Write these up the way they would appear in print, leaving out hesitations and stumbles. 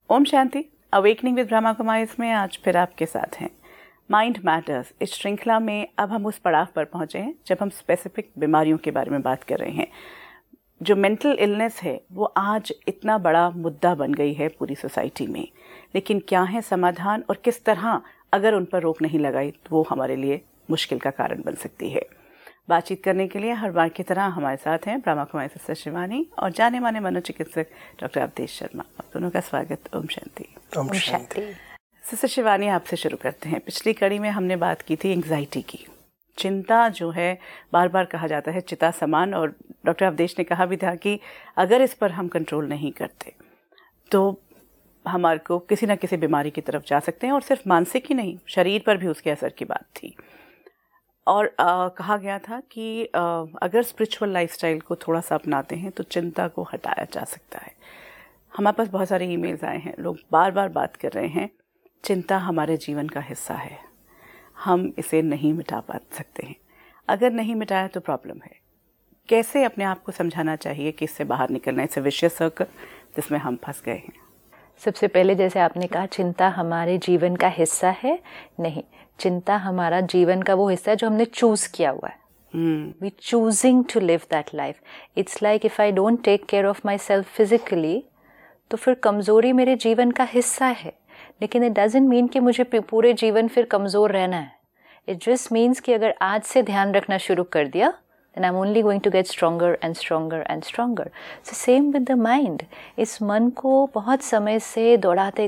Om Shanti. Awakening with Brahma Kumaris में आज फिर आपके साथ हैं। माइंड मैटर्स इस श्रृंखला में अब हम उस पड़ाव पर पहुंचे हैं जब हम स्पेसिफिक बीमारियों के बारे में बात कर रहे हैं। जो मेंटल इलनेस है वो आज इतना बड़ा मुद्दा बन गई है पूरी सोसाइटी में, लेकिन क्या है समाधान और किस तरह अगर उन पर रोक नहीं लगाई तो वो हमारे लिए मुश्किल का कारण बन सकती है। बातचीत करने के लिए हर बार की तरह हमारे साथ हैं ब्रह्मा कुमारी सिस्टर शिवानी और जाने माने मनोचिकित्सक डॉक्टर अवधेश शर्मा। आप दोनों का स्वागत। ओम शांति। ओम शांति। सिस्टर शिवानी, आपसे शुरू करते हैं। पिछली कड़ी में हमने बात की थी एंग्जाइटी की। चिंता जो है, बार बार कहा जाता है चिता समान, और डॉक्टर अवधेश ने कहा भी था कि अगर इस पर हम कंट्रोल नहीं करते तो हमारे को किसी न किसी बीमारी की तरफ जा सकते हैं, और सिर्फ मानसिक ही नहीं, शरीर पर भी उसके असर की बात थी। और कहा गया था कि अगर स्पिरिचुअल लाइफस्टाइल को थोड़ा सा अपनाते हैं तो चिंता को हटाया जा सकता है। हमारे पास बहुत सारे ईमेल्स आए हैं, लोग बार बार बात कर रहे हैं चिंता हमारे जीवन का हिस्सा है, हम इसे नहीं मिटा पा सकते हैं। अगर नहीं मिटाया तो प्रॉब्लम है। कैसे अपने आप को समझाना चाहिए कि इससे बाहर निकलना, इट्स अ विशियस सर्कल जिसमें हम फंस गए हैं। सबसे पहले जैसे आपने कहा चिंता हमारे जीवन का हिस्सा है, नहीं, चिंता हमारा जीवन का वो हिस्सा है जो हमने चूज किया हुआ है। We choosing to live that life. It's like if I don't take care of myself physically तो फिर कमजोरी मेरे जीवन का हिस्सा है, लेकिन इट डजंट मीन कि मुझे पूरे जीवन फिर कमजोर रहना है। इट जस्ट मीन्स कि अगर आज से ध्यान रखना शुरू कर दिया then I'm only going to get stronger and stronger and stronger. So same with the mind. इस मन को बहुत समय से दौड़ाते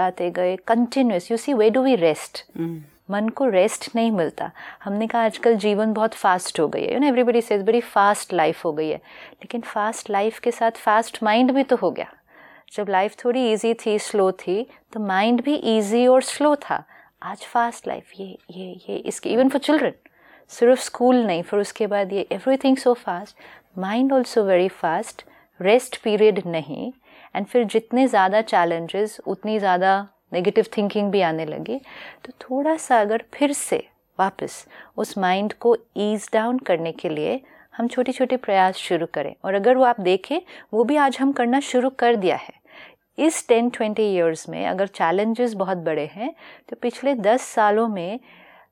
गए continuous. You see, where do we rest? मन को रेस्ट नहीं मिलता। हमने कहा आजकल जीवन बहुत फास्ट हो गई है, एवरीबडी सेज बड़ी फास्ट लाइफ हो गई है, लेकिन फास्ट लाइफ के साथ फास्ट माइंड भी तो हो गया। जब लाइफ थोड़ी इजी थी, स्लो थी, तो माइंड भी इजी और स्लो था। आज फास्ट लाइफ, ये इसके इवन फॉर चिल्ड्रन, सिर्फ स्कूल नहीं, फिर उसके बाद ये everything so fast, mind also very fast, rest period नहीं, एंड फिर जितने ज़्यादा चैलेंजेस उतनी ज़्यादा नेगेटिव थिंकिंग भी आने लगी। तो थोड़ा सा अगर फिर से वापस उस माइंड को ईज डाउन करने के लिए हम छोटे छोटे प्रयास शुरू करें, और अगर वो आप देखें वो भी आज हम करना शुरू कर दिया है। इस 10-20 ईयर्स में अगर चैलेंजेस बहुत बड़े हैं तो पिछले 10 सालों में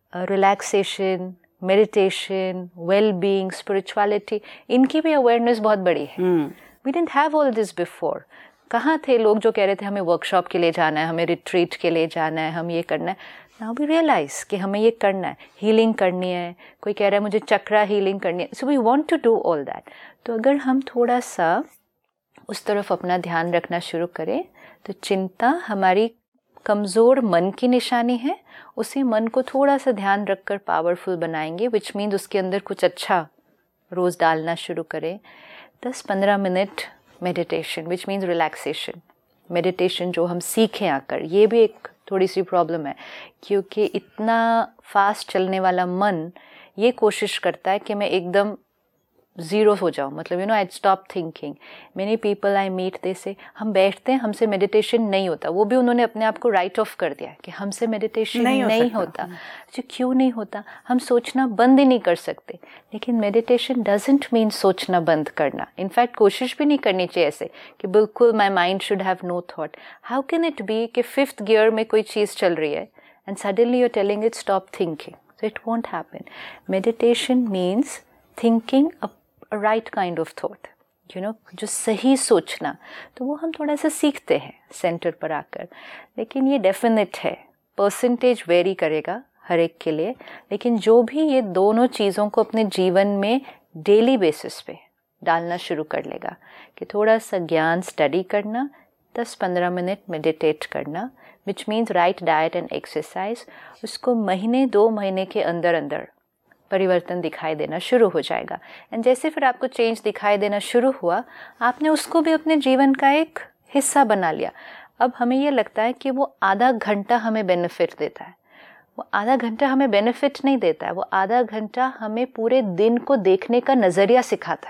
relaxation, meditation, well being, spirituality, इनकी भी अवेयरनेस बहुत बड़ी है। We didn't have all this before. कहाँ थे लोग जो कह रहे थे हमें वर्कशॉप के लिए जाना है, हमें रिट्रीट के लिए जाना है, हम ये करना है। नाउ वी रियलाइज कि हमें ये करना है, हीलिंग करनी है, कोई कह रहा है मुझे चक्रा हीलिंग करनी है, so we want to do all that. तो अगर हम थोड़ा सा उस तरफ अपना ध्यान रखना शुरू करें तो चिंता हमारी कमज़ोर मन की निशानी है। उसी मन को थोड़ा सा ध्यान रखकर पावरफुल बनाएंगे, विच मीन्स उसके अंदर कुछ अच्छा रोज़ डालना शुरू करें। 10-15 minute meditation, which means relaxation. Meditation जो हम सीखें आकर, ये भी एक थोड़ी सी प्रॉब्लम है, क्योंकि इतना फास्ट चलने वाला मन ये कोशिश करता है कि मैं एकदम ज़ीरो हो जाऊँ, मतलब I stop thinking. Many people I meet they say हम बैठते हैं, हमसे मेडिटेशन नहीं होता। वो भी उन्होंने अपने आप को राइट ऑफ कर दिया कि हमसे मेडिटेशन नहीं होता। जो क्यों नहीं होता? हम सोचना बंद ही नहीं कर सकते। लेकिन मेडिटेशन डजंट मीन सोचना बंद करना। इनफैक्ट कोशिश भी नहीं करनी चाहिए ऐसे कि बिल्कुल my mind should have no thought. How can it be कि 5th गियर में कोई चीज़ चल रही है and suddenly you are telling it stop thinking? So it won't happen. Meditation means thinking right kind of thought, जो सही सोचना। तो वो हम थोड़ा सा सीखते हैं सेंटर पर आकर, लेकिन ये डेफिनेट है, परसेंटेज वेरी करेगा हर एक के लिए, लेकिन जो भी ये दोनों चीज़ों को अपने जीवन में डेली बेसिस पे डालना शुरू कर लेगा कि थोड़ा सा ज्ञान स्टडी करना, 10-15 मिनट मेडिटेट करना, which means right diet and exercise, उसको 1-2 महीने के अंदर अंदर परिवर्तन दिखाई देना शुरू हो जाएगा। एंड जैसे फिर आपको चेंज दिखाई देना शुरू हुआ, आपने उसको भी अपने जीवन का एक हिस्सा बना लिया। अब हमें ये लगता है कि वो आधा घंटा हमें बेनिफिट देता है। वो आधा घंटा हमें बेनिफिट नहीं देता है, वो आधा घंटा हमें पूरे दिन को देखने का नज़रिया सिखाता है।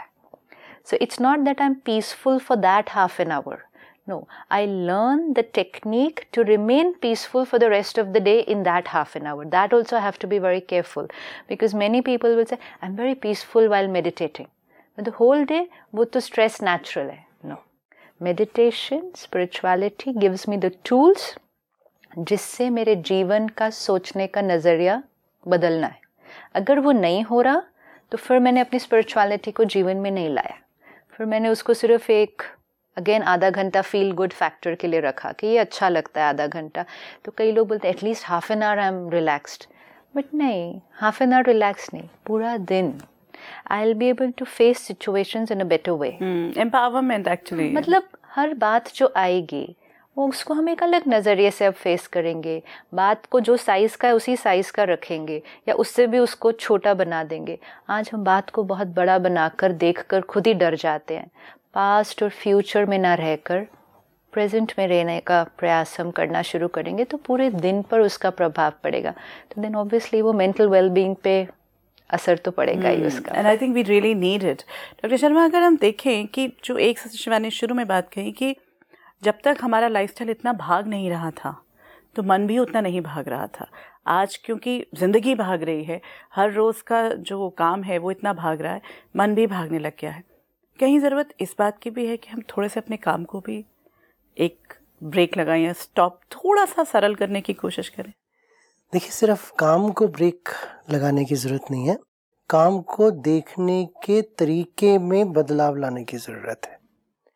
So it's not that I am peaceful for that half an hour. No, I learn the technique to remain peaceful for the rest of the day in that half an hour. That also I have to be very careful, because many people will say, I'm very peaceful while meditating. But the whole day, वो तो stress natural है. No. Meditation, spirituality gives me the tools जिससे मेरे जीवन का सोचने का नज़रिया बदलना है. अगर वो नहीं हो रहा तो फिर मैंने अपनी स्पिरिचुअलिटी को जीवन में नहीं लाया. फिर मैंने उसको सिर्फ एक अगेन आधा घंटा फील गुड फैक्टर के लिए रखा कि ये अच्छा लगता है आधा घंटा. तो कई लोग बोलते हैं at least half an hour I am relaxed. But नहीं, हाफ एन आवर रिलैक्स नहीं, पूरा दिन I will be able to face situations in a better way. Empowerment actually. मतलब हर बात जो आएगी वो उसको हम एक अलग नज़रिए से अब फेस करेंगे. बात को जो साइज़ का है उसी साइज़ का रखेंगे या उससे भी उसको छोटा बना देंगे. आज हम बात को बहुत बड़ा बनाकर देखकर खुद ही डर जाते हैं. पास्ट और फ्यूचर में ना रहकर प्रेजेंट में रहने का प्रयास हम करना शुरू करेंगे तो पूरे दिन पर उसका प्रभाव पड़ेगा. तो देन ऑब्वियसली वो मेंटल वेलबींग पे असर तो पड़ेगा ही उसका. And I think we really need it. Doctor Sharma, अगर हम देखें कि जो एक शिवानी शुरू में बात कही कि जब तक हमारा लाइफस्टाइल इतना भाग नहीं रहा था तो मन भी उतना नहीं भाग रहा था. आज क्योंकि ज़िंदगी भाग रही है, हर रोज़ का जो काम है वो इतना भाग रहा है, मन भी भागने लग गया है. कहीं ज़रूरत इस बात की भी है कि हम थोड़े से अपने काम को भी एक ब्रेक लगाएं या स्टॉप थोड़ा सा सरल करने की कोशिश करें. देखिए, सिर्फ काम को ब्रेक लगाने की ज़रूरत नहीं है, काम को देखने के तरीके में बदलाव लाने की ज़रूरत है.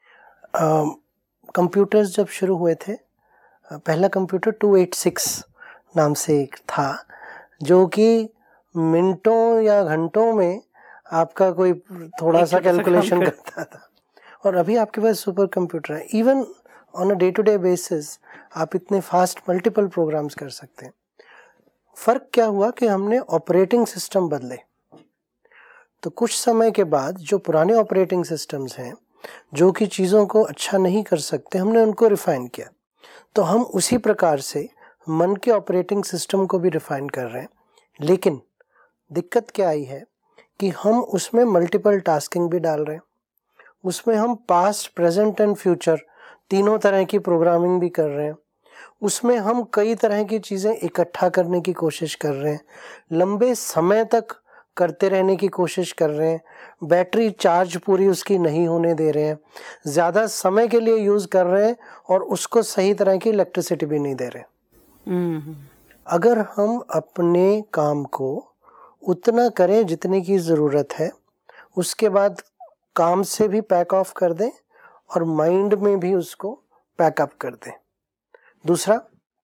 कंप्यूटर्स जब शुरू हुए थे, पहला कंप्यूटर 286 नाम से एक था जो कि मिनटों या घंटों में आपका कोई थोड़ा सा कैलकुलेशन करता था. और अभी आपके पास सुपर कंप्यूटर है. Even on a day to day basis आप इतने फास्ट मल्टीपल प्रोग्राम्स कर सकते हैं. फ़र्क क्या हुआ कि हमने ऑपरेटिंग सिस्टम बदले. तो कुछ समय के बाद जो पुराने ऑपरेटिंग सिस्टम्स हैं जो कि चीज़ों को अच्छा नहीं कर सकते, हमने उनको रिफ़ाइन किया. तो हम उसी प्रकार से मन के ऑपरेटिंग सिस्टम को भी रिफ़ाइन कर रहे हैं. लेकिन दिक्कत क्या आई है कि हम उसमें मल्टीपल टास्किंग भी डाल रहे हैं. उसमें हम पास्ट, प्रेजेंट एंड फ्यूचर तीनों तरह की प्रोग्रामिंग भी कर रहे हैं. उसमें हम कई तरह की चीज़ें इकट्ठा करने की कोशिश कर रहे हैं, लंबे समय तक करते रहने की कोशिश कर रहे हैं, बैटरी चार्ज पूरी उसकी नहीं होने दे रहे हैं, ज़्यादा समय के लिए यूज़ कर रहे हैं और उसको सही तरह की इलेक्ट्रिसिटी भी नहीं दे रहे. अगर हम अपने काम को उतना करें जितने की ज़रूरत है, उसके बाद काम से भी पैक ऑफ कर दें और माइंड में भी उसको पैकअप कर दें. दूसरा,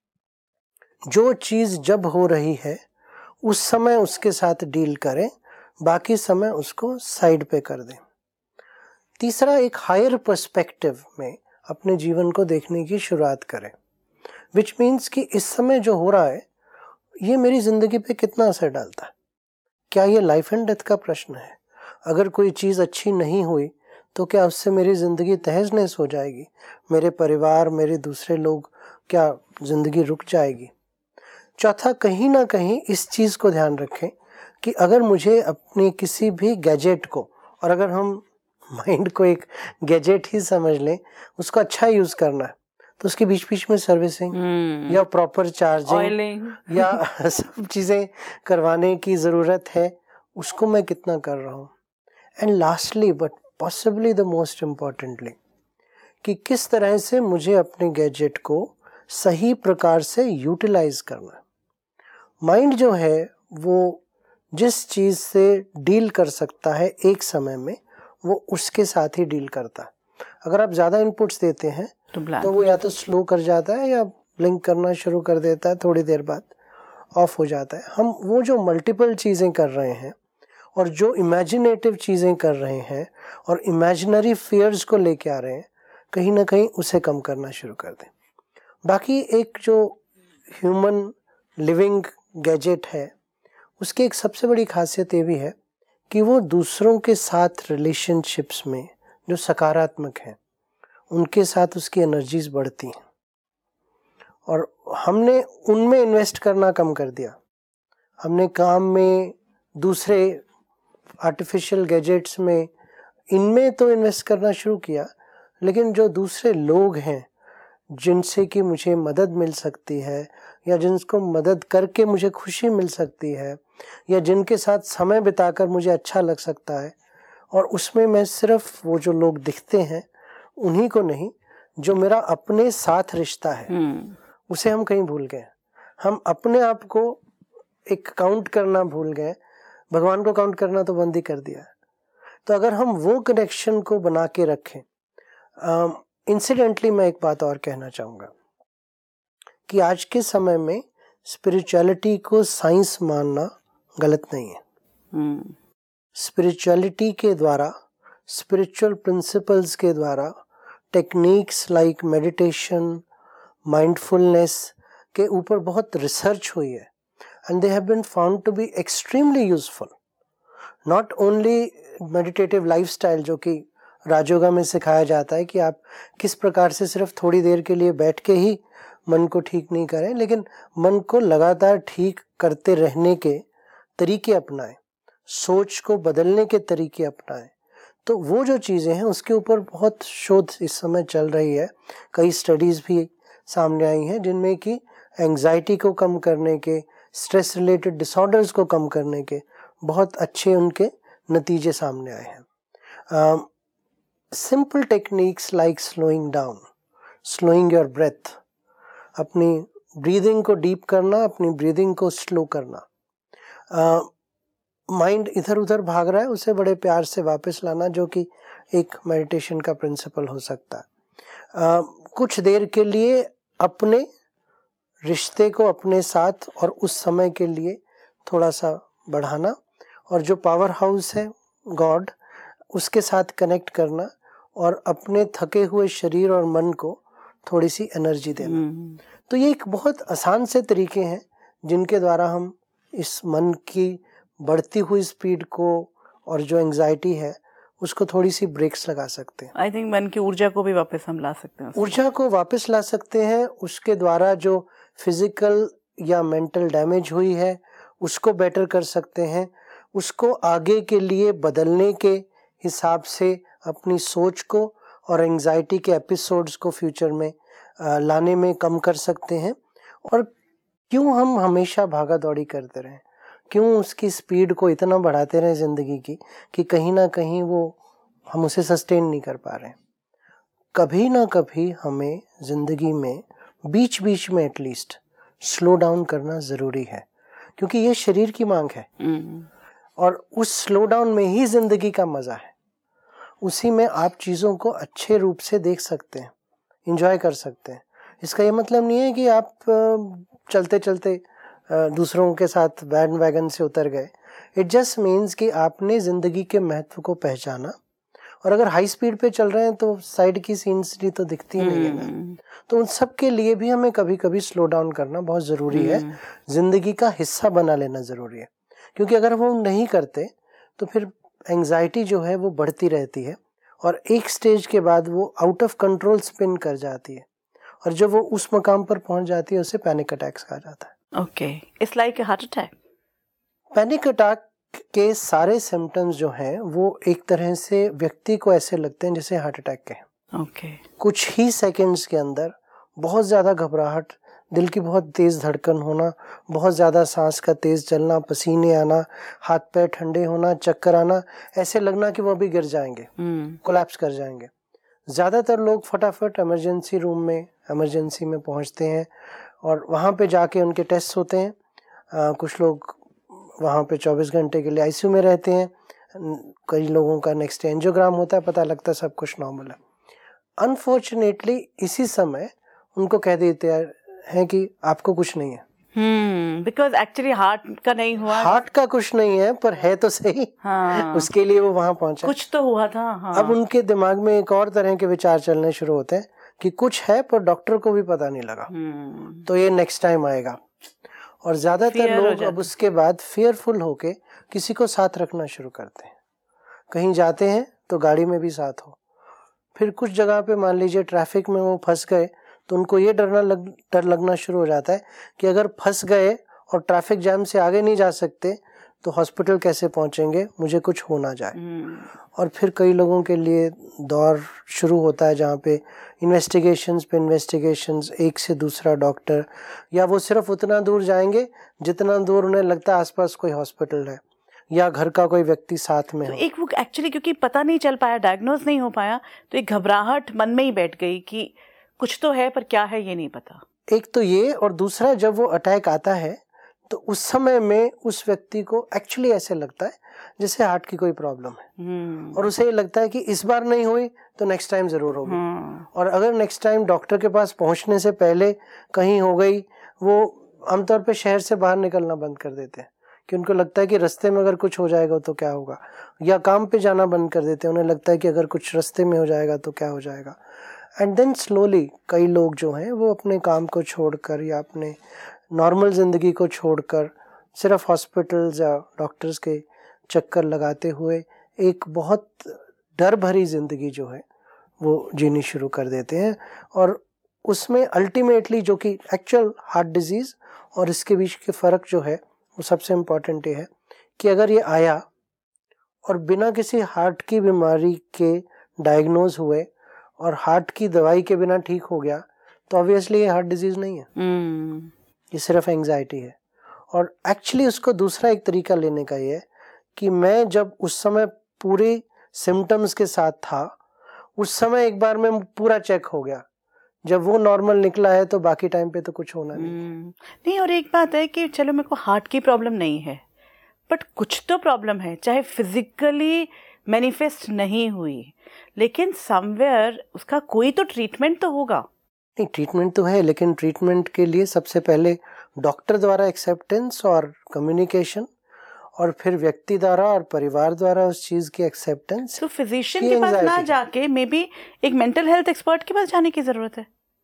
जो चीज़ जब हो रही है उस समय उसके साथ डील करें, बाकी समय उसको साइड पे कर दें. तीसरा, एक हायर पर्सपेक्टिव में अपने जीवन को देखने की शुरुआत करें, विच मीन्स कि इस समय जो हो रहा है ये मेरी ज़िंदगी पे कितना असर डालता है. क्या ये लाइफ एंड डेथ का प्रश्न है? अगर कोई चीज़ अच्छी नहीं हुई तो क्या उससे मेरी ज़िंदगी तहस नहस हो जाएगी? मेरे परिवार, मेरे दूसरे लोग, क्या ज़िंदगी रुक जाएगी? चौथा, कहीं ना कहीं इस चीज़ को ध्यान रखें कि अगर मुझे अपने किसी भी गैजेट को, और अगर हम माइंड को एक गैजेट ही समझ लें, उसका अच्छा यूज़ करना है तो उसके बीच बीच में सर्विसिंग या प्रॉपर चार्जिंग या सब चीज़ें करवाने की ज़रूरत है. उसको मैं कितना कर रहा हूँ. And lastly but possibly the most importantly, कि किस तरह से मुझे अपने गैजेट को सही प्रकार से यूटिलाइज करना है. माइंड जो है वो जिस चीज़ से डील कर सकता है एक समय में, वो उसके साथ ही डील करता है. अगर आप ज़्यादा इनपुट्स देते हैं तो वो या तो स्लो कर जाता है या ब्लिंक करना शुरू कर देता है, थोड़ी देर बाद ऑफ हो जाता है. हम वो जो मल्टीपल चीज़ें कर रहे हैं और जो इमेजिनेटिव चीज़ें कर रहे हैं और इमेजिनरी फियर्स को लेके आ रहे हैं, कहीं ना कहीं उसे कम करना शुरू कर दें. बाकी एक जो ह्यूमन लिविंग गैजेट है, उसकी एक सबसे बड़ी खासियत ये भी है कि वो दूसरों के साथ रिलेशनशिप्स में जो सकारात्मक हैं उनके साथ उसकी एनर्जीज बढ़ती हैं. और हमने उनमें इन्वेस्ट करना कम कर दिया. हमने काम में, दूसरे आर्टिफिशियल गैजेट्स में, इनमें तो इन्वेस्ट करना शुरू किया, लेकिन जो दूसरे लोग हैं जिनसे कि मुझे मदद मिल सकती है या जिनको मदद करके मुझे खुशी मिल सकती है या जिनके साथ समय बिताकर मुझे अच्छा लग सकता है, और उसमें मैं सिर्फ वो जो लोग दिखते हैं उन्हीं को नहीं, जो मेरा अपने साथ रिश्ता है उसे हम कहीं भूल गए। हम अपने आप को एक काउंट करना भूल गए, भगवान को काउंट करना तो बंद ही कर दिया। तो अगर हम वो कनेक्शन को बना के रखें, इंसिडेंटली मैं एक बात और कहना चाहूँगा कि आज के समय में स्पिरिचुअलिटी को साइंस मानना गलत नहीं है। स्पिरिचुअलिटी के द्वारा, स्पिरिचुअल प्रिंसिपल्स के द्वारा, टेक्निक्स लाइक मेडिटेशन, माइंडफुलनेस के ऊपर बहुत रिसर्च हुई है and they have been found to be extremely useful. Not only meditative lifestyle जो कि राजयोगा में सिखाया जाता है कि आप किस प्रकार से सिर्फ थोड़ी देर के लिए बैठ के ही मन को ठीक नहीं करें, लेकिन मन को लगातार ठीक करते रहने के तरीके अपनाएं, सोच को बदलने के तरीके अपनाएं। तो वो जो चीज़ें हैं उसके ऊपर बहुत शोध इस समय चल रही है। कई स्टडीज़ भी सामने आई हैं जिनमें कि एंग्जाइटी को कम करने के, स्ट्रेस रिलेटेड डिसऑर्डर्स को कम करने के बहुत अच्छे उनके नतीजे सामने आए हैं। Simple techniques like slowing down, slowing your breath, अपनी ब्रीदिंग को डीप करना, अपनी ब्रीदिंग को स्लो करना, माइंड इधर उधर भाग रहा है उसे बड़े प्यार से वापस लाना, जो कि एक मेडिटेशन का प्रिंसिपल हो सकता है। कुछ देर के लिए अपने रिश्ते को अपने साथ और उस समय के लिए थोड़ा सा बढ़ाना, और जो पावर हाउस है गॉड, उसके साथ कनेक्ट करना और अपने थके हुए शरीर और मन को थोड़ी सी एनर्जी देना। तो ये एक बहुत आसान से तरीके हैं जिनके द्वारा हम इस मन की बढ़ती हुई स्पीड को और जो एंजाइटी है उसको थोड़ी सी ब्रेक्स लगा सकते हैं। आई थिंक मन की ऊर्जा को भी वापस हम ला सकते हैं, ऊर्जा को वापस ला सकते हैं। उसके द्वारा जो फिजिकल या मेंटल डैमेज हुई है उसको बेटर कर सकते हैं, उसको आगे के लिए बदलने के हिसाब से अपनी सोच को और एंजाइटी के एपिसोड्स को फ्यूचर में लाने में कम कर सकते हैं। और क्यों हम हमेशा भागा दौड़ी करते रहें, क्यों उसकी स्पीड को इतना बढ़ाते रहें ज़िंदगी की कि कहीं ना कहीं वो हम उसे सस्टेन नहीं कर पा रहे हैं। कभी ना कभी हमें ज़िंदगी में बीच बीच में एटलीस्ट स्लो डाउन करना ज़रूरी है, क्योंकि ये शरीर की मांग है। और उस स्लो डाउन में ही ज़िंदगी का मज़ा है। उसी में आप चीज़ों को अच्छे रूप से देख सकते हैं, इंजॉय कर सकते हैं। इसका ये मतलब नहीं है कि आप चलते चलते दूसरों के साथ बैंड वैगन से उतर गए। इट जस्ट मीन्स कि आपने ज़िंदगी के महत्व को पहचाना, और अगर हाई स्पीड पे चल रहे हैं तो साइड की सीनरी तो दिखती नहीं है ना। तो उन सब के लिए भी हमें कभी कभी स्लो डाउन करना बहुत ज़रूरी है, ज़िंदगी का हिस्सा बना लेना ज़रूरी है। क्योंकि अगर वो नहीं करते तो फिर एंग्जाइटी जो है वो बढ़ती रहती है और एक स्टेज के बाद वो आउट ऑफ कंट्रोल स्पिन कर जाती है, और जब वो उस मकाम पर पहुंच जाती है उसे पैनिक अटैक्स कहा जाता है। Okay, it's like a heart attack. Panic attack के सारे सिम्टम्स जो हैं वो एक तरह से व्यक्ति को ऐसे लगते हैं जैसे हार्ट अटैक के हैं। ओके। कुछ ही सेकंड्स के अंदर बहुत ज़्यादा घबराहट, दिल की बहुत तेज़ धड़कन होना, बहुत ज़्यादा सांस का तेज़ चलना, पसीने आना, हाथ पैर ठंडे होना, चक्कर आना, ऐसे लगना कि वो अभी गिर जाएंगे, कोलैप्स कर जाएंगे। ज़्यादातर लोग फटाफट इमरजेंसी रूम में, इमरजेंसी में पहुंचते हैं और वहाँ पे जाके उनके टेस्ट होते हैं। कुछ लोग वहाँ पे 24 घंटे के लिए आईसीयू में रहते हैं। कई लोगों का नेक्स्ट एंजियोग्राम होता है, पता लगता है सब कुछ नॉर्मल है। अनफॉर्चुनेटली इसी समय उनको कह देते हैं कि आपको कुछ नहीं है। बिकॉज एक्चुअली हार्ट का नहीं हुआ, हार्ट का कुछ नहीं है पर है तो सही। हाँ। उसके लिए वो वहाँ पहुँचा, कुछ तो हुआ था। हाँ। अब उनके दिमाग में एक और तरह के विचार चलने शुरू होते हैं कि कुछ है पर डॉक्टर को भी पता नहीं लगा, तो ये नेक्स्ट टाइम आएगा। और ज्यादातर लोग अब उसके बाद फेयरफुल होके किसी को साथ रखना शुरू करते हैं। कहीं जाते हैं तो गाड़ी में भी साथ हो। फिर कुछ जगह पे मान लीजिए ट्रैफिक में वो फंस गए तो उनको ये डर लगना शुरू हो जाता है कि अगर फंस गए और ट्रैफिक जैम से आगे नहीं जा सकते तो हॉस्पिटल कैसे पहुंचेंगे, मुझे कुछ हो ना जाए। और फिर कई लोगों के लिए दौर शुरू होता है जहाँ पे इन्वेस्टिगेशंस पे इन्वेस्टिगेशंस, एक से दूसरा डॉक्टर, या वो सिर्फ उतना दूर जाएंगे जितना दूर उन्हें लगता है आसपास कोई हॉस्पिटल है। या घर का कोई व्यक्ति साथ में तो हो। एक वो एक्चुअली क्योंकि पता नहीं चल पाया, डायग्नोज नहीं हो पाया, तो एक घबराहट मन में ही बैठ गई कि कुछ तो है पर क्या है ये नहीं पता। एक तो ये, और दूसरा जब वो अटैक आता है तो उस समय में उस व्यक्ति को एक्चुअली ऐसे लगता है जैसे हार्ट की कोई प्रॉब्लम है, और उसे ये लगता है कि इस बार नहीं हुई तो नेक्स्ट टाइम जरूर होगी, और अगर नेक्स्ट टाइम डॉक्टर के पास पहुंचने से पहले कहीं हो गई, वो आमतौर पे शहर से बाहर निकलना बंद कर देते हैं कि उनको लगता है कि रास्ते में अगर कुछ हो जाएगा तो क्या होगा, या काम पे जाना बंद कर देते हैं, उन्हें लगता है कि अगर कुछ रास्ते में हो जाएगा तो क्या हो जाएगा। एंड देन स्लोली कई लोग जो हैं वो अपने काम को छोड़कर या अपने नॉर्मल ज़िंदगी को छोड़कर सिर्फ हॉस्पिटल्स या डॉक्टर्स के चक्कर लगाते हुए एक बहुत डर भरी ज़िंदगी जो है वो जीनी शुरू कर देते हैं, और उसमें अल्टीमेटली जो कि एक्चुअल हार्ट डिजीज़ और इसके बीच के फ़र्क जो है वो सबसे इम्पॉर्टेंट ये है कि अगर ये आया और बिना किसी हार्ट की बीमारी के डायग्नोज हुए और हार्ट की दवाई के बिना ठीक हो गया तो ऑब्वियसली ये हार्ट डिजीज़ नहीं है, ये सिर्फ एंग्जाइटी है। और एक्चुअली उसको दूसरा एक तरीका लेने का ये है कि मैं जब उस समय पूरे सिम्टम्स के साथ था, उस समय एक बार में पूरा चेक हो गया, जब वो नॉर्मल निकला है तो बाकी टाइम पे तो कुछ होना नहीं। और एक बात है कि चलो मेरे को हार्ट की प्रॉब्लम नहीं है, बट कुछ तो प्रॉब्लम है, चाहे फिजिकली मैनिफेस्ट नहीं हुई, लेकिन समवेयर उसका कोई तो ट्रीटमेंट तो होगा। नहीं, ट्रीटमेंट तो है, लेकिन ट्रीटमेंट के लिए सबसे पहले डॉक्टर द्वारा एक्सेप्टेंस और कम्युनिकेशन, और फिर व्यक्ति द्वारा और परिवार द्वारा उस चीज की एक्सेप्टेंस। तो फिजिशियन के पास ना जाके मे बी एक मेंटल हेल्थ एक्सपर्ट के पास जाने की जरूरत है,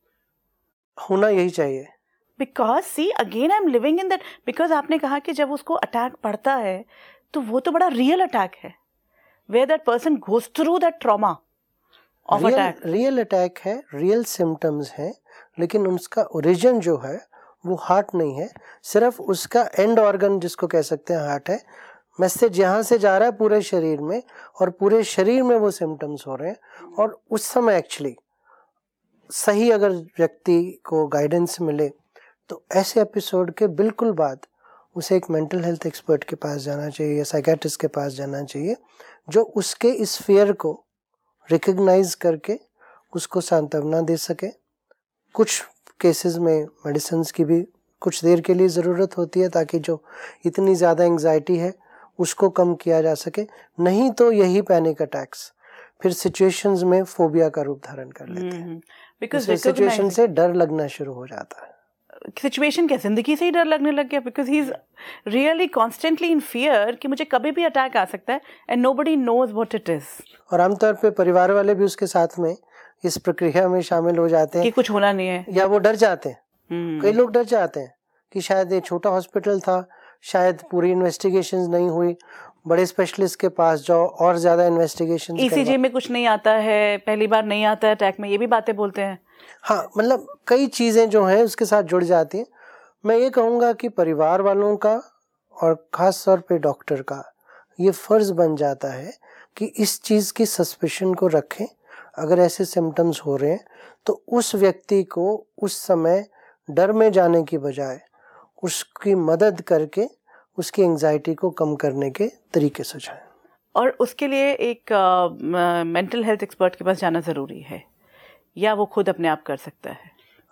होना यही चाहिए। Because see again I am living in that, because आपने कहा कि जब उसको अटैक पड़ता है तो वो तो बड़ा रियल अटैक है, where that person goes through that trauma of attack. Real attack है, रियल सिम्टम्स हैं, लेकिन उसका ओरिजिन जो है वो हार्ट नहीं है, सिर्फ उसका एंड ऑर्गन जिसको कह सकते हैं हार्ट है। मैसेज यहाँ से जा रहा है पूरे शरीर में, और पूरे शरीर में वो सिम्टम्स हो रहे हैं, और उस समय एक्चुअली सही अगर व्यक्ति को गाइडेंस मिले तो ऐसे एपिसोड के बिल्कुल बाद उसे एक मेंटल हेल्थ एक्सपर्ट के पास जाना चाहिए या साइकेट्रिस्ट के पास जाना चाहिए, जो उसके इस फियर को रिकग्नाइज करके उसको सांत्वना दे सके। कुछ केसेस में मेडिसिन की भी कुछ देर के लिए ज़रूरत होती है ताकि जो इतनी ज़्यादा एंग्जाइटी है उसको कम किया जा सके, नहीं तो यही पैनिक अटैक्स फिर सिचुएशंस में फोबिया का रूप धारण कर लेते हैं, बिकॉज़ सिचुएशन से डर लगना शुरू हो जाता है। सिचुएशन क्या, जिंदगी से ही डर लगने लग गया, because he is really constantly in fear कि मुझे कभी भी अटैक आ सकता है and nobody knows what it is. और आमतौर पे परिवार वाले भी उसके साथ में इस प्रक्रिया में शामिल हो जाते हैं कि कुछ होना नहीं है, या वो डर जाते हैं। कई लोग डर जाते हैं कि शायद ये छोटा हॉस्पिटल था, शायद पूरी इन्वेस्टिगेशंस नहीं हुई, बड़े स्पेशलिस्ट के पास जाओ और ज्यादा इन्वेस्टिगेशंस। ईसीजी में कुछ नहीं आता है, पहली बार नहीं आता है अटैक में, ये भी बातें बोलते हैं। हाँ, मतलब कई चीजें जो हैं उसके साथ जुड़ जाती हैं। मैं ये कहूँगा कि परिवार वालों का और खास तौर पे डॉक्टर का ये फर्ज बन जाता है कि इस चीज की सस्पिशन को रखें। अगर ऐसे सिम्टम्स हो रहे हैं तो उस व्यक्ति को उस समय डर में जाने की बजाय उसकी मदद करके उसकी एंजाइटी को कम करने के तरीके सुझाएं। और उसके लिए एक मेंटल हेल्थ एक्सपर्ट के पास जाना ज़रूरी है या वो खुद अपने आप कर सकता है?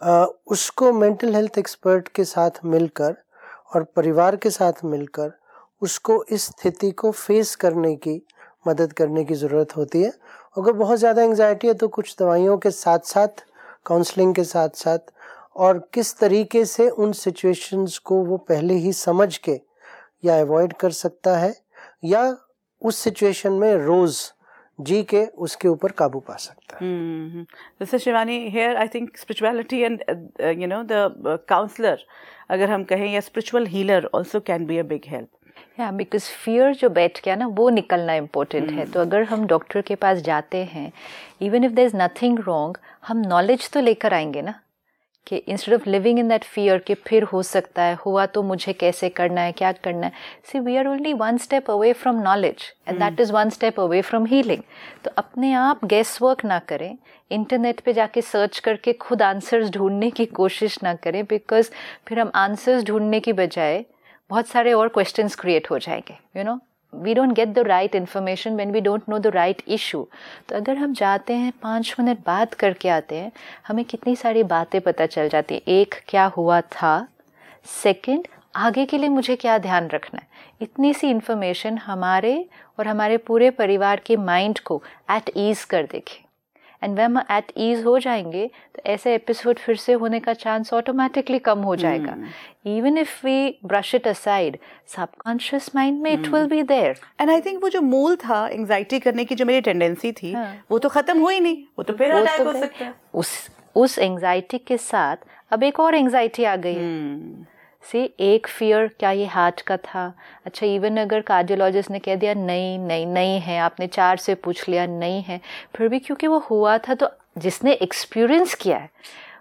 उसको मेंटल हेल्थ एक्सपर्ट के साथ मिलकर और परिवार के साथ मिलकर उसको इस स्थिति को फेस करने की मदद करने की ज़रूरत होती है। अगर बहुत ज़्यादा एंजाइटी है तो कुछ दवाइयों के साथ साथ काउंसलिंग के साथ साथ और किस तरीके से उन सिचुएशंस को वो पहले ही समझ के या अवॉइड कर सकता है या उस सिचुएशन में रोज़ जी के उसके ऊपर काबू पा सकता है। जैसे Shivani here I think spirituality and you know the counsellor अगर हम कहें या spiritual healer also can be a big help. या बिकॉज फियर जो बैठ गया ना वो निकलना इम्पोर्टेंट है। तो अगर हम डॉक्टर के पास जाते हैं, even if there is nothing wrong, हम नॉलेज तो लेकर आएंगे ना कि instead of living in that fear कि फिर हो सकता है, हुआ तो मुझे कैसे करना है, क्या करना है। See we are only one step away from knowledge and that is one step away from healing. तो अपने आप गेस वर्क ना करें, इंटरनेट पे जाके सर्च करके खुद आंसर्स ढूंढने की कोशिश ना करें, बिकॉज फिर हम आंसर्स ढूंढने की बजाय बहुत सारे और क्वेश्चंस क्रिएट हो जाएंगे, you know. we don't get the right information when we don't know the right issue. तो अगर हम जाते हैं 5 मिनट बात करके आते हैं, हमें कितनी सारी बातें पता चल जाती है. एक, क्या हुआ था. सेकंड, आगे के लिए मुझे क्या ध्यान रखना है. इतनी सी इन्फॉर्मेशन हमारे और हमारे पूरे परिवार के माइंड को एट ईज कर देगी. एंड वह हम एट ईज हो जाएंगे तो ऐसे एपिसोड फिर से होने का चांस ऑटोमेटिकली कम हो जाएगा. Even if we brush it aside, subconscious mind में it will be there. And I think वो जो मूल था एंजाइटी करने की, जो मेरी टेंडेंसी थी, वो तो खत्म हुई नहीं, वो तो फिर अटैक हो सकता है. उस एंजाइटी के साथ अब एक और एंजाइटी आ गई है. से एक फियर, क्या ये हार्ट का था. अच्छा, इवन अगर कार्डियोलॉजिस्ट ने कह दिया नहीं है, आपने 4 से पूछ लिया नहीं है, फिर भी क्योंकि वो हुआ था, तो जिसने एक्सपीरियंस किया है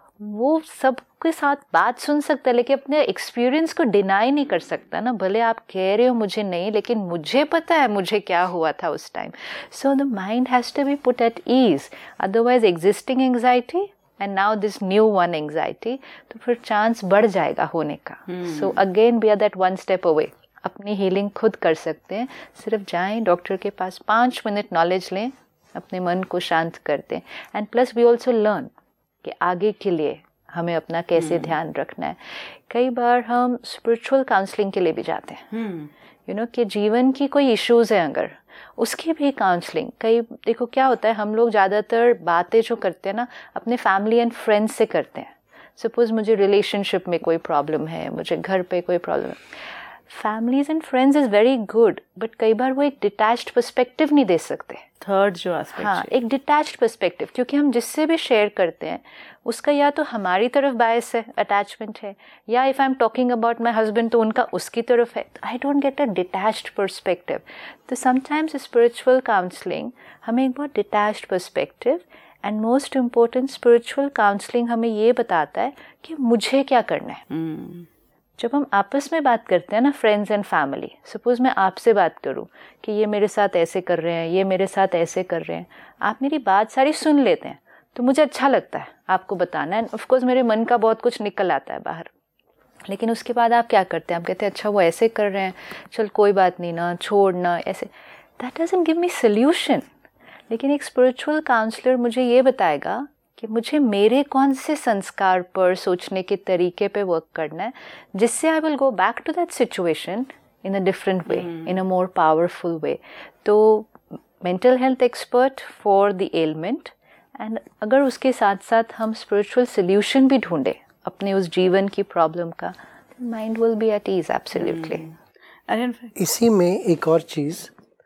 वो सबके साथ बात सुन सकता है, लेकिन अपने एक्सपीरियंस को डिनाई नहीं कर सकता ना. भले आप कह रहे हो मुझे नहीं, लेकिन मुझे पता है मुझे क्या हुआ था उस time. So the mind has to be put at ease. Otherwise existing anxiety and now this new one anxiety, तो फिर चांस बढ़ जाएगा होने का. So again we are that one step away. अपनी हीलिंग खुद कर सकते हैं. सिर्फ जाएं डॉक्टर के पास, 5 मिनट नॉलेज लें, अपने मन को शांत करते हैं. And plus we also learn कि आगे के लिए हमें अपना कैसे ध्यान रखना है. कई बार हम स्पिरिचुअल काउंसलिंग के लिए भी जाते हैं. यू नो कि जीवन की कोई इश्यूज है अगर, उसकी भी काउंसलिंग. कई देखो क्या होता है, हम लोग ज़्यादातर बातें जो करते हैं ना अपने फैमिली एंड फ्रेंड्स से करते हैं. सपोज मुझे रिलेशनशिप में कोई प्रॉब्लम है, मुझे घर पे कोई प्रॉब्लम है. Families and friends is very good, but कई बार वो एक डिटैच्ड पर्सपेक्टिव नहीं दे सकते. थर्ड जो एस्पेक्ट, हाँ, एक डिटैच्ड पर्सपेक्टिव, क्योंकि हम जिससे भी शेयर करते हैं उसका या तो हमारी तरफ बायस है, अटैचमेंट है, या if I am talking about my husband तो उनका उसकी तरफ है. I don't get a detached perspective. तो समटाइम्स स्पिरिचुअल काउंसलिंग हमें एक बहुत detached perspective, and most important spiritual counselling हमें ये बताता है कि मुझे क्या करना है. जब हम आपस में बात करते हैं ना, फ्रेंड्स एंड फैमिली, सपोज मैं आपसे बात करूं कि ये मेरे साथ ऐसे कर रहे हैं, ये मेरे साथ ऐसे कर रहे हैं, आप मेरी बात सारी सुन लेते हैं तो मुझे अच्छा लगता है आपको बताना. एंड ऑफकोर्स मेरे मन का बहुत कुछ निकल आता है बाहर. लेकिन उसके बाद आप क्या करते हैं, आप कहते हैं अच्छा वो ऐसे कर रहे हैं, चल कोई बात नहीं ना, छोड़ना ऐसे. That doesn't give me solution. लेकिन एक स्पिरिचुअल काउंसलर मुझे ये बताएगा कि मुझे मेरे कौन से संस्कार पर, सोचने के तरीके पे वर्क करना है, जिससे I will go back to that situation in a different way, in a more powerful way. तो mental health expert for the element, and अगर उसके साथ साथ हम स्पिरिचुअल सोल्यूशन भी ढूंढे अपने उस जीवन की प्रॉब्लम का, mind will be at ease. Absolutely. इसी में एक और चीज,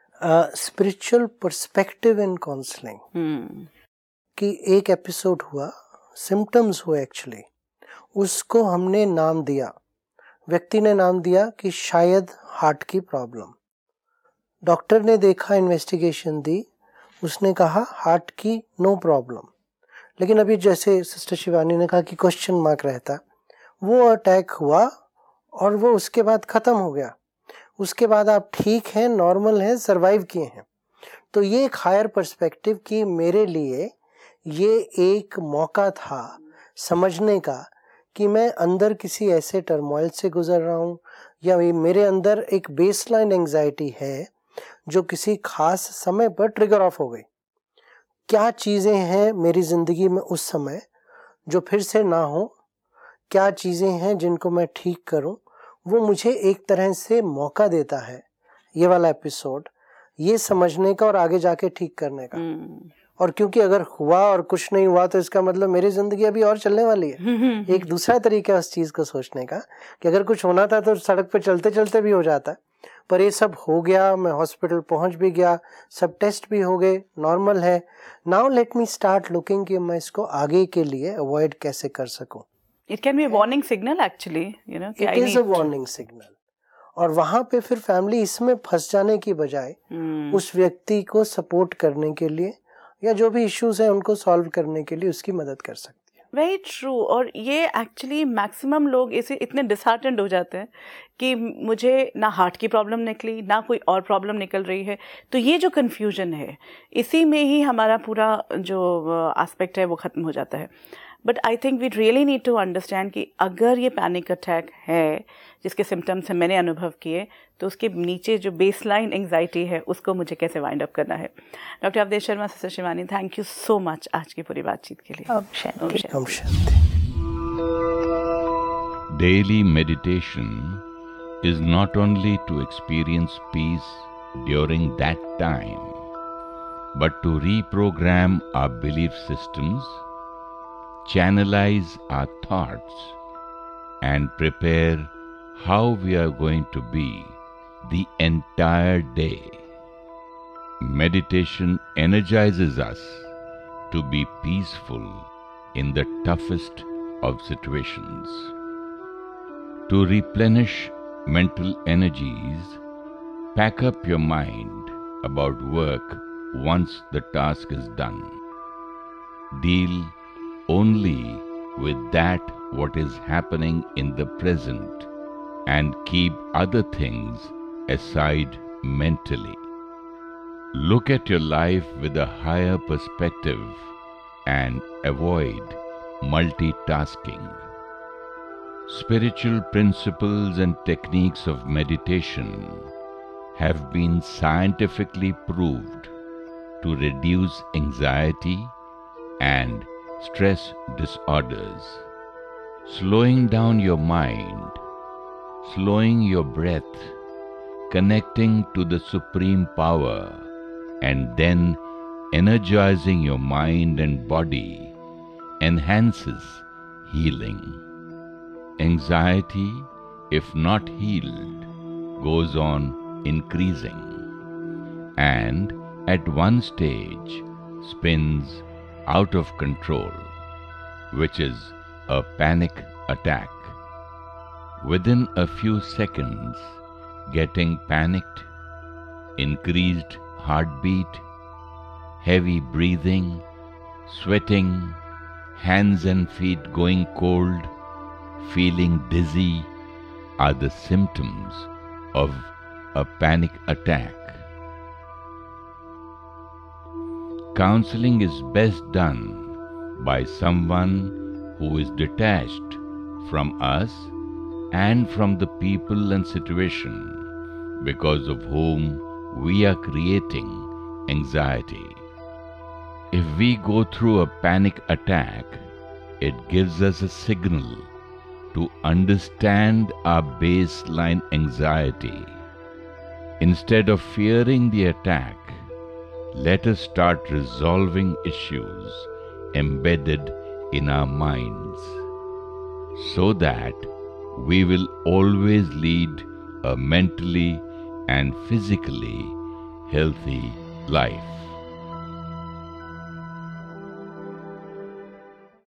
स्पिरिचुअल पर्सपेक्टिव इन काउंसलिंग कि एक एपिसोड हुआ, सिम्टम्स हुए एक्चुअली, उसको हमने नाम दिया, व्यक्ति ने नाम दिया कि शायद हार्ट की प्रॉब्लम. डॉक्टर ने देखा, इन्वेस्टिगेशन दी, उसने कहा हार्ट की नो प्रॉब्लम. लेकिन अभी जैसे सिस्टर शिवानी ने कहा कि क्वेश्चन मार्क रहता, वो अटैक हुआ और वो उसके बाद ख़त्म हो गया. उसके बाद आप ठीक हैं, नॉर्मल हैं, सरवाइव किए हैं. तो ये एक हायर पर्सपेक्टिव कि मेरे लिए ये एक मौका था समझने का कि मैं अंदर किसी ऐसे टर्मोइल से गुजर रहा हूँ, या मेरे अंदर एक बेसलाइन एंजाइटी है जो किसी खास समय पर ट्रिगर ऑफ हो गई. क्या चीज़ें हैं मेरी ज़िंदगी में उस समय जो फिर से ना हो, क्या चीज़ें हैं जिनको मैं ठीक करूं. वो मुझे एक तरह से मौका देता है ये वाला एपिसोड, ये समझने का और आगे जाके ठीक करने का. और क्योंकि अगर हुआ और कुछ नहीं हुआ तो इसका मतलब मेरी जिंदगी अभी और चलने वाली है. एक दूसरा तरीका है उस चीज को सोचने का कि अगर कुछ होना था तो सड़क पे चलते चलते भी हो जाता, पर ये सब हो गया, मैं हॉस्पिटल पहुंच भी गया, सब टेस्ट भी हो गए, नॉर्मल है. Now let me start looking कि मैं इसको आगे के लिए अवॉइड कैसे कर सकूं. It can be a warning signal actually, you know, it is a warning signal. और वहां पे फिर फैमिली इसमें फंस जाने की बजाय उस व्यक्ति को सपोर्ट करने के लिए या जो भी इश्यूज हैं उनको सॉल्व करने के लिए उसकी मदद कर सकती है. Very true. और ये एक्चुअली मैक्सिमम लोग इसे इतने डिसहार्टेंड हो जाते हैं कि मुझे ना हार्ट की प्रॉब्लम निकली, ना कोई और प्रॉब्लम निकल रही है. तो ये जो कन्फ्यूजन है, इसी में ही हमारा पूरा जो एस्पेक्ट है वो ख़त्म हो जाता है. But I think we really need to understand कि अगर ये पैनिक अटैक है जिसके सिम्टम्स हैं मैंने अनुभव किए, तो उसके नीचे जो बेसलाइन एंग्जाइटी है उसको मुझे कैसे वाइंड अप करना है। Doctor Avdhesh Sharma, sister Shivani, thank you so much आज की पूरी बातचीत के लिए। Om Shanti. Daily meditation is not only to experience peace during that time, but to reprogram our belief systems, channelize our thoughts, and prepare how we are going to be the entire day. Meditation energizes us to be peaceful in the toughest of situations. To replenish mental energies, pack up your mind about work once the task is done. Deal only with that what is happening in the present and keep other things aside mentally. Look at your life with a higher perspective and avoid multitasking. Spiritual principles and techniques of meditation have been scientifically proved to reduce anxiety and stress disorders. Slowing down your mind, slowing your breath, connecting to the Supreme Power, and then energizing your mind and body enhances healing. Anxiety, if not healed, goes on increasing, and at one stage spins out of control, which is a panic attack. Within a few seconds, getting panicked, increased heartbeat, heavy breathing, sweating, hands and feet going cold, feeling dizzy are the symptoms of a panic attack. Counseling is best done by someone who is detached from us and from the people and situation because of whom we are creating anxiety. If we go through a panic attack, it gives us a signal to understand our baseline anxiety. Instead of fearing the attack, let us start resolving issues embedded in our minds, so that we will always lead a mentally and physically healthy life.